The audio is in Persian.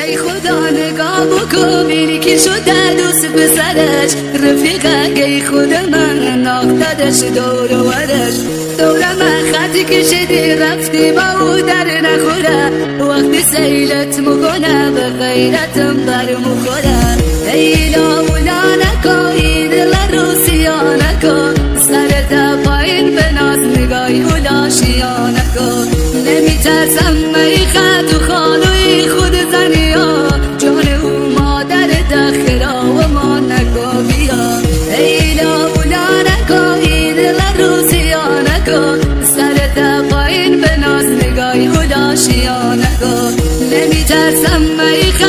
ای خدا نگاه بکن بینی که شده دوست پسرش رفیقه ای خود من ناختدش دور و ورش دور من خطی کشیدی رفتی با او در نخوره وقتی سیلت مکنه به غیرتم بر مخوره ای لاولا نکن این دل رو سیا نکن سرت پایین به ناز نگاهی اولا شیا نکن نمی ترسم ای خط و خالوی خود زنی ها جان او مادر دخرا و ما نکن بیا ای لاولا نکن این دل رو سیا نکن سرت پایین به ناز نگاهی اولا شیا نکن نمی ترسم ای